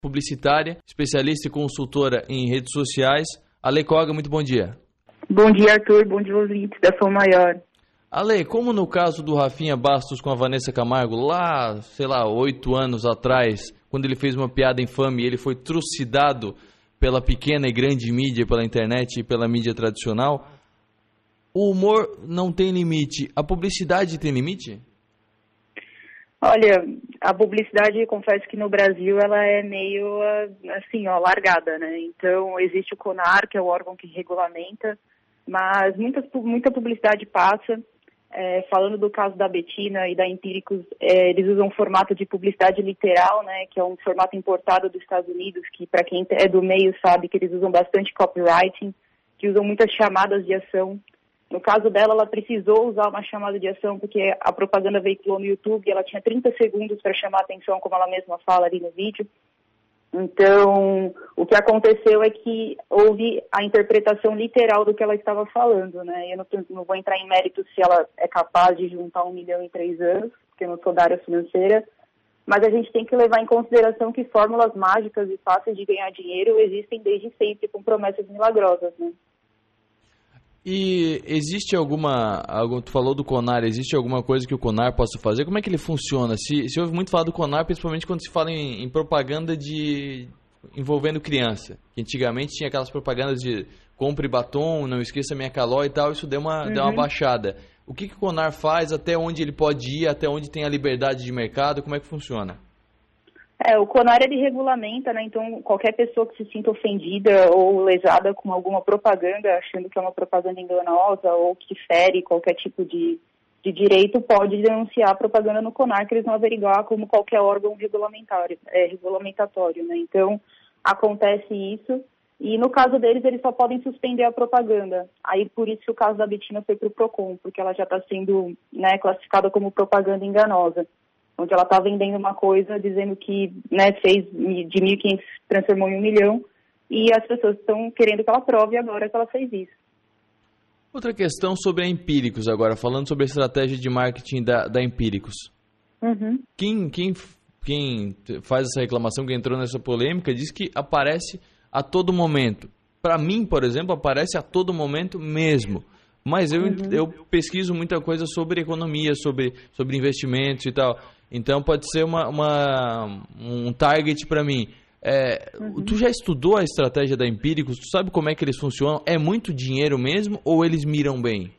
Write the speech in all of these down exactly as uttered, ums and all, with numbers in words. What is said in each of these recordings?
publicitária, especialista e consultora em redes sociais. Ale Koga, muito bom dia. Bom dia, Arthur. Bom dia, ouvintes da Som Maior. Ale, como no caso do Rafinha Bastos com a Vanessa Camargo, lá, sei lá, oito anos atrás, quando ele fez uma piada infame e ele foi trucidado pela pequena e grande mídia, pela internet e pela mídia tradicional, o humor não tem limite. A publicidade tem limite? Olha, a publicidade, confesso que no Brasil ela é meio, assim, ó, largada, né? Então, existe o CONAR, que é o órgão que regulamenta, mas muita, muita publicidade passa. É, falando do caso da Betina e da Empíricos, é, eles usam um formato de publicidade literal, né? Que é um formato importado dos Estados Unidos, que para quem é do meio sabe que eles usam bastante copywriting, que usam muitas chamadas de ação. No caso dela, ela precisou usar uma chamada de ação porque a propaganda veiculou no YouTube e ela tinha trinta segundos para chamar a atenção, como ela mesma fala ali no vídeo. Então, o que aconteceu é que houve a interpretação literal do que ela estava falando, né? Eu não, não vou entrar em mérito se ela é capaz de juntar um milhão em três anos, porque eu não sou da área financeira, mas a gente tem que levar em consideração que fórmulas mágicas e fáceis de ganhar dinheiro existem desde sempre, com promessas milagrosas, né? E existe alguma, algum, tu falou do CONAR, existe alguma coisa que o CONAR possa fazer? Como é que ele funciona? Se, se ouve muito falar do CONAR, principalmente quando se fala em, em propaganda de envolvendo criança. Que antigamente tinha aquelas propagandas de compre batom, não esqueça minha caló e tal, isso deu uma, uhum. deu uma baixada. O que, que o CONAR faz, até onde ele pode ir, até onde tem a liberdade de mercado, como é que funciona? É, o CONAR ele regulamenta, né? Então qualquer pessoa que se sinta ofendida ou lesada com alguma propaganda, achando que é uma propaganda enganosa ou que fere qualquer tipo de, de direito, pode denunciar a propaganda no CONAR, que eles vão averiguar como qualquer órgão regulamentário, é, regulamentatório, né? Então acontece isso e no caso deles eles só podem suspender a propaganda. Aí por isso que o caso da Betina foi para o PROCON, porque ela já está sendo, né, classificada como propaganda enganosa, onde ela está vendendo uma coisa dizendo que, né, fez de mil e quinhentos transformou em um milhão e as pessoas estão querendo que ela prove agora que ela fez isso. Outra questão sobre a Empíricos agora, falando sobre a estratégia de marketing da, da Empíricos. Uhum. Quem, quem, quem faz essa reclamação, que entrou nessa polêmica, diz que aparece a todo momento. Para mim, por exemplo, aparece a todo momento mesmo. Mas eu, uhum. eu pesquiso muita coisa sobre economia, sobre, sobre investimentos e tal. Então pode ser uma, uma, um target para mim. É, uhum. Tu já estudou a estratégia da Empíricos? Tu sabe como é que eles funcionam? É muito dinheiro mesmo ou eles miram bem?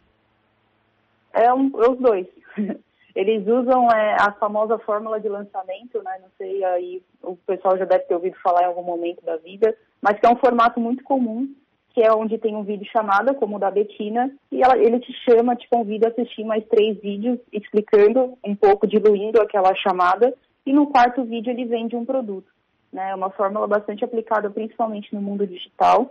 É, um, é os dois. Eles usam é, a famosa fórmula de lançamento, né? Não sei, aí o pessoal já deve ter ouvido falar em algum momento da vida, mas que é um formato muito comum, que é onde tem um vídeo chamada, como o da Betina, e ela, ele te chama, te convida a assistir mais três vídeos explicando um pouco, diluindo aquela chamada, e no quarto vídeo ele vende um produto. Né? É uma fórmula bastante aplicada, principalmente no mundo digital,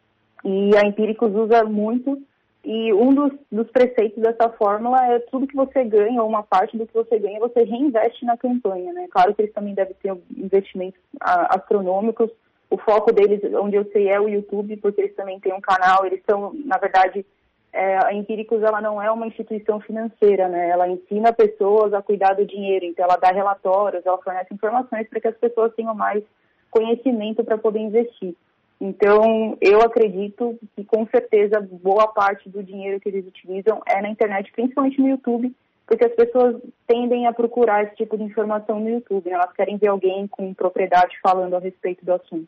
e a Empíricos usa muito, e um dos, dos preceitos dessa fórmula é tudo que você ganha, ou uma parte do que você ganha, você reinveste na campanha. Né? Claro que eles também devem ter investimentos a, astronômicos. O foco deles, onde eu sei, é o YouTube, porque eles também têm um canal, eles são, na verdade, é, a Empíricos, ela não é uma instituição financeira, né? Ela ensina pessoas a cuidar do dinheiro, então ela dá relatórios, ela fornece informações para que as pessoas tenham mais conhecimento para poder investir. Então, eu acredito que, com certeza, boa parte do dinheiro que eles utilizam é na internet, principalmente no YouTube, porque as pessoas tendem a procurar esse tipo de informação no YouTube, né? Elas querem ver alguém com propriedade falando a respeito do assunto.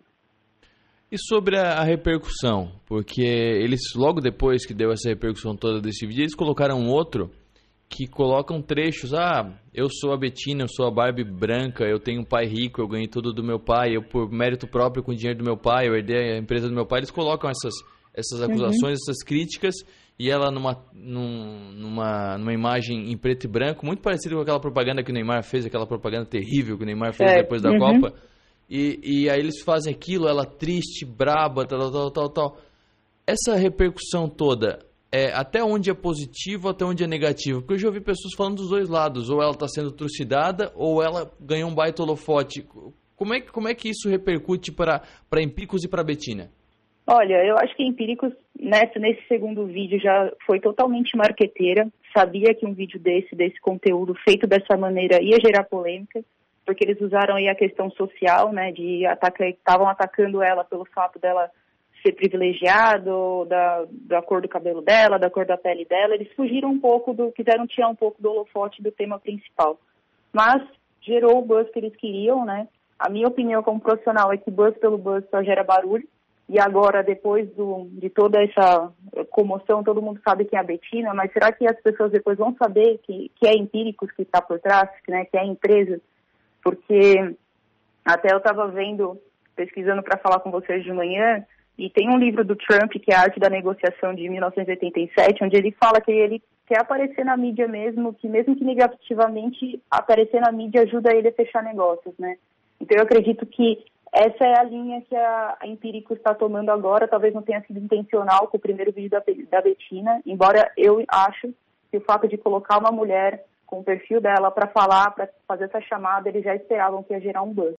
E sobre a, a repercussão? Porque eles, logo depois que deu essa repercussão toda desse vídeo, eles colocaram um outro que colocam trechos. Ah, eu sou a Betina, eu sou a Barbie branca, eu tenho um pai rico, eu ganhei tudo do meu pai, eu por mérito próprio com o dinheiro do meu pai, eu herdei a empresa do meu pai. Eles colocam essas, essas acusações, uhum. essas críticas, e ela numa, num, numa, numa imagem em preto e branco, muito parecida com aquela propaganda que o Neymar fez, aquela propaganda terrível que o Neymar fez é. depois da uhum. Copa. E, e aí eles fazem aquilo, ela triste, braba, tal, tal, tal, tal. Essa repercussão toda, é, até onde é positivo, até onde é negativo? Porque eu já ouvi pessoas falando dos dois lados, ou ela está sendo trucidada, ou ela ganhou um baita holofote. Como é, como é que isso repercute para para Empíricos e para Betina? Olha, eu acho que Empíricos, nessa, nesse segundo vídeo, já foi totalmente marqueteira, sabia que um vídeo desse, desse conteúdo feito dessa maneira ia gerar polêmica, porque eles usaram aí a questão social, né, de atacar, estavam atacando ela pelo fato dela ser privilegiado, da, da cor do cabelo dela, da cor da pele dela. Eles fugiram um pouco, do, quiseram tirar um pouco do holofote do tema principal. Mas gerou o buzz que eles queriam, né? A minha opinião como profissional é que buzz pelo buzz só gera barulho. E agora, depois do, de toda essa comoção, todo mundo sabe quem é a Bettina, mas será que as pessoas depois vão saber que, que é Empíricos que está por trás, né, que é a empresa? Porque até eu estava vendo, pesquisando para falar com vocês de manhã, e tem um livro do Trump, que é a Arte da Negociação, de mil novecentos e oitenta e sete, onde ele fala que ele quer aparecer na mídia mesmo, que mesmo que negativamente, aparecer na mídia ajuda ele a fechar negócios, né? Então eu acredito que essa é a linha que a, a Empíricos está tomando agora. Talvez não tenha sido intencional com o primeiro vídeo da, da Bettina, embora eu acho que o fato de colocar uma mulher com o perfil dela para falar, para fazer essa chamada, eles já esperavam que ia gerar um buzz.